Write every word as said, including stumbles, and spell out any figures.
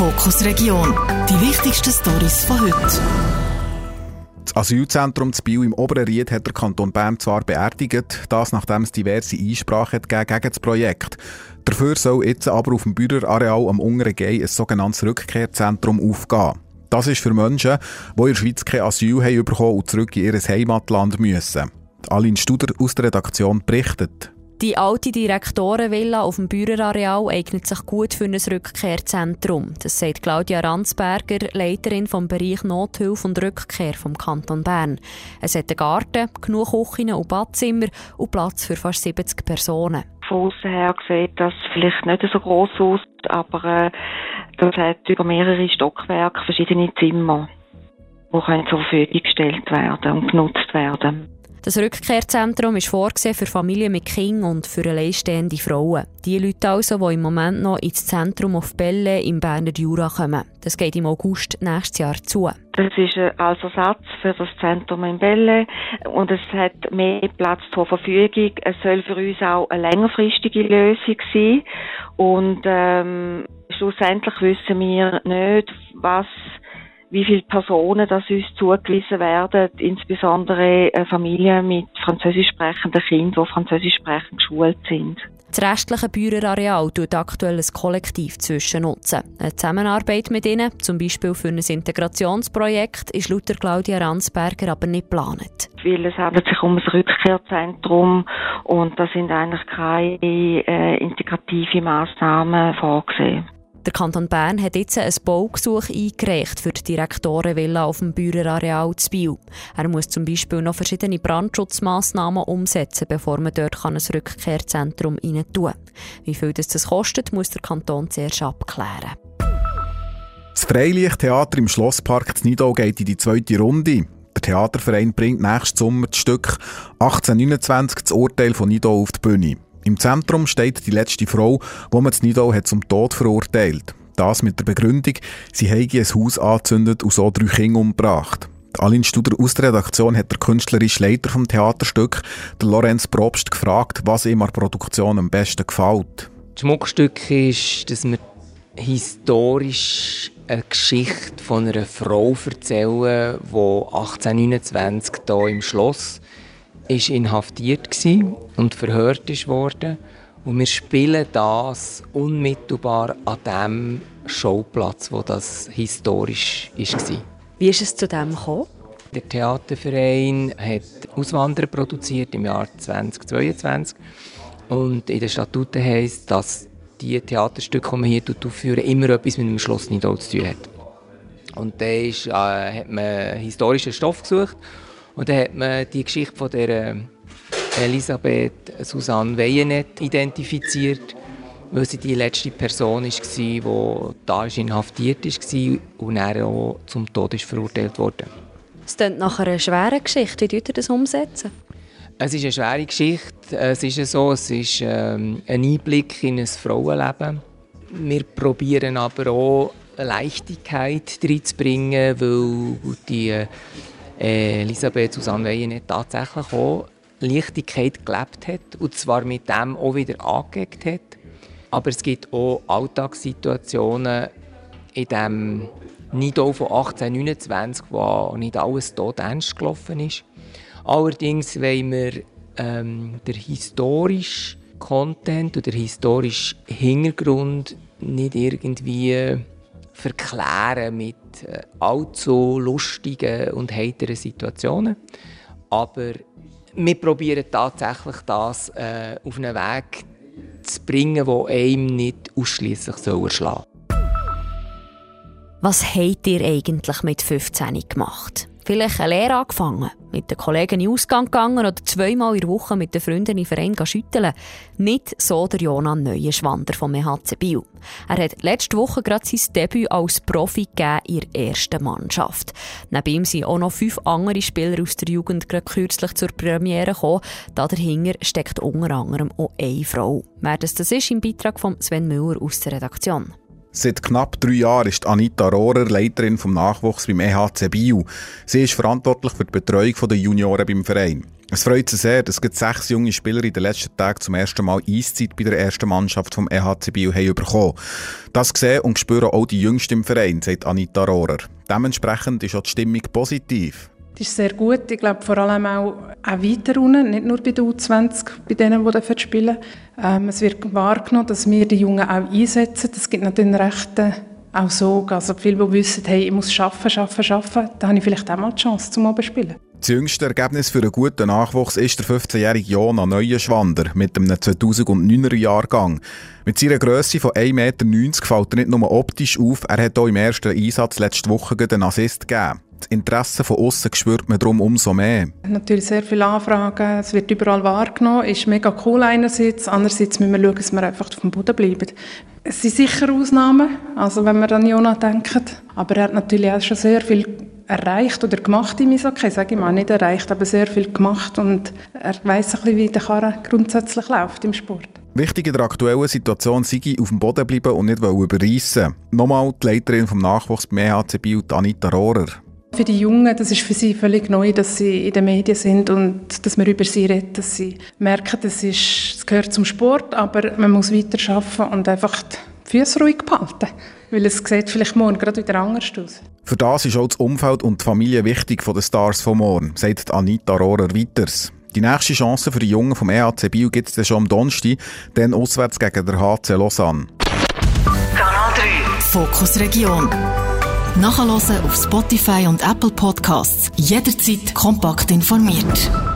Fokus Region. Die wichtigsten Storys von heute. Das Asylzentrum zu Biel im Oberen Ried hat der Kanton Bern zwar beerdigt, das nachdem es diverse Einsprachen gegen das Projekt. Dafür soll jetzt aber auf dem Bührer-Areal am Unteren Gey ein sogenanntes Rückkehrzentrum aufgehen. Das ist für Menschen, die in der Schweiz kein Asyl haben bekommen und zurück in ihr Heimatland müssen. Aline Studer aus der Redaktion berichtet. Die alte Direktorenvilla auf dem Bührer-Areal eignet sich gut für ein Rückkehrzentrum. Das sagt Claudia Ransberger, Leiterin vom Bereich Nothilfe und Rückkehr vom Kanton Bern. Es hat einen Garten, genug Küchen und Badzimmer und Platz für fast siebzig Personen. Von aussen her sieht das vielleicht nicht so gross aus, aber äh, das hat über mehrere Stockwerke verschiedene Zimmer, die können zur Verfügung gestellt werden und genutzt werden. Das Rückkehrzentrum ist vorgesehen für Familien mit Kindern und für alleinstehende Frauen. Die Leute also, die im Moment noch ins Zentrum auf Belle im Berner Jura kommen. Das geht im August nächstes Jahr zu. Das ist als Ersatz für das Zentrum in Belle und es hat mehr Platz zur Verfügung. Es soll für uns auch eine längerfristige Lösung sein und ähm, schlussendlich wissen wir nicht, was wie viele Personen das uns zugewiesen werden, insbesondere Familien mit französisch sprechenden Kindern, die französisch sprechend geschult sind. Das restliche Bührer-Areal tut aktuell ein Kollektiv zwischennutzen. Eine Zusammenarbeit mit ihnen, zum Beispiel für ein Integrationsprojekt, ist laut Claudia Ransberger aber nicht geplant. Weil es handelt sich um ein Rückkehrzentrum und da sind eigentlich keine äh, integrative Massnahmen vorgesehen. Der Kanton Bern hat jetzt ein Baugesuch eingereicht für die Direktorenvilla auf dem Bührer-Areal zu Biel. Er muss zum Beispiel noch verschiedene Brandschutzmassnahmen umsetzen, bevor man dort ein Rückkehrzentrum rein tun kann. Wie viel das kostet, muss der Kanton zuerst abklären. Das Freilichttheater im Schlosspark zu Nidau geht in die zweite Runde. Der Theaterverein bringt nächsten Sommer das Stück achtzehnhundertneunundzwanzig das Urteil von Nidau auf die Bühne. Im Zentrum steht die letzte Frau, die man in Nidau hat zum Tod verurteilt. Das mit der Begründung, sie habe ein Haus angezündet und so drei Kinder umgebracht. Aline Studer aus der Redaktion hat der künstlerische Leiter vom Theaterstück, der Lorenz Probst, gefragt, was ihm an der Produktion am besten gefällt. Das Schmuckstück ist, dass wir historisch eine Geschichte von einer Frau erzählen, die achtzehnhundertneunundzwanzig hier im Schloss ist inhaftiert gsi und verhört ist worden. Und wir spielen das unmittelbar an dem Schauplatz, wo das historisch war. Wie ist es zu dem gekommen? Der Theaterverein hat Auswanderer produziert im Jahr zweitausendzweiundzwanzig. Und in den Statuten heisst, dass die Theaterstücke, die man hier aufführen, immer etwas mit dem Schloss Nidau zu tun hat. Und da ist, äh, hat man historischen Stoff gesucht. Und dann hat man die Geschichte von der Elisabeth Susanne Weyenet identifiziert, weil sie die letzte Person war, die da inhaftiert war und dann auch zum Tod verurteilt wurde. Es klingt nach einer schweren Geschichte. Wie tut ihr das umsetzen? Es ist eine schwere Geschichte. Es ist so, es ist ähm, ein Einblick in ein Frauenleben. Wir probieren aber auch Leichtigkeit reinzubringen, weil die Elisabeth Susanne Weyenet tatsächlich auch Leichtigkeit gelebt hat und zwar mit dem auch wieder angeeckt hat. Aber es gibt auch Alltagssituationen in dem Nidau von achtzehnhundertneunundzwanzig, wo nicht alles tot ernst gelaufen ist. Allerdings wollen wir ähm, den historischen Content oder den historischen Hintergrund nicht irgendwie verklären mit äh, allzu lustigen und heiteren Situationen. Aber wir probieren tatsächlich das äh, auf einen Weg zu bringen, der einem nicht ausschliesslich erschlagen soll. Was habt ihr eigentlich mit fünfzehn gemacht? Vielleicht eine Lehre angefangen, mit den Kollegen in den Ausgang gegangen oder zweimal in der Woche mit den Freunden im Verein schütteln. Nicht so der Jonan Neuenschwander vom E H C Biel. Er hat letzte Woche gerade sein Debüt als Profi gegeben in der ersten Mannschaft. Neben ihm sind auch noch fünf andere Spieler aus der Jugend gerade kürzlich zur Premiere gekommen. Da dahinter steckt unter anderem auch eine Frau. Wer das, das ist, im Beitrag von Sven Müller aus der Redaktion. Seit knapp drei Jahren ist Anita Rohrer Leiterin vom Nachwuchs beim E H C Biel. Sie ist verantwortlich für die Betreuung der Junioren beim Verein. Es freut sie sehr, dass gerade sechs junge Spieler in den letzten Tagen zum ersten Mal Eiszeit bei der ersten Mannschaft vom E H C Biel haben bekommen. Das sehen und spüren auch die Jüngsten im Verein, sagt Anita Rohrer. Dementsprechend ist auch die Stimmung positiv. Das ist sehr gut. Ich glaube vor allem auch, auch weiter unten, nicht nur bei den U zwanzig, bei denen, die spielen. Ähm, es wird wahrgenommen, dass wir die Jungen auch einsetzen. Das gibt natürlich einen rechten auch so. Also viele, die wissen, hey, ich muss arbeiten, arbeiten, arbeiten, da habe ich vielleicht auch mal die Chance zum Oben spielen. Das jüngste Ergebnis für einen guten Nachwuchs ist der fünfzehnjährige Jona Neuenschwander mit einem zweitausenddeuner Jahrgang. Mit seiner Grösse von ein Meter neunzig fällt er nicht nur optisch auf, er hat auch im ersten Einsatz letzte Woche einen Assist gegeben. Das Interesse von aussen spürt man darum umso mehr. Natürlich sehr viele Anfragen, es wird überall wahrgenommen, ist mega cool einerseits, andererseits müssen wir schauen, dass wir einfach auf dem Boden bleiben. Es sind sicher Ausnahmen, also wenn wir an Jona denken, aber er hat natürlich auch schon sehr viel erreicht oder gemacht im Eishockey, sage ich mal, nicht erreicht, aber sehr viel gemacht und er weiss ein bisschen, wie der Karren grundsätzlich läuft im Sport. Wichtig in der aktuellen Situation sei, auf dem Boden bleiben und nicht überreissen. Nochmal die Leiterin vom Nachwuchs beim E H C Biel, Anita Rohrer. Für die Jungen, das ist für sie völlig neu, dass sie in den Medien sind und dass man über sie redet, dass sie merken, das, ist, das gehört zum Sport, aber man muss weiter arbeiten und einfach die Füße ruhig behalten, weil es sieht vielleicht morgen gerade wieder anders aus. Für das ist auch das Umfeld und die Familie wichtig von den Stars von morgen, sagt Anita Rohrer weiters. Die nächste Chance für die Jungen vom E H C Biel gibt es dann schon am Donnerstag, dann auswärts gegen den H C Lausanne. Kanal drei Fokus Region. Nachhören auf Spotify und Apple Podcasts. Jederzeit kompakt informiert.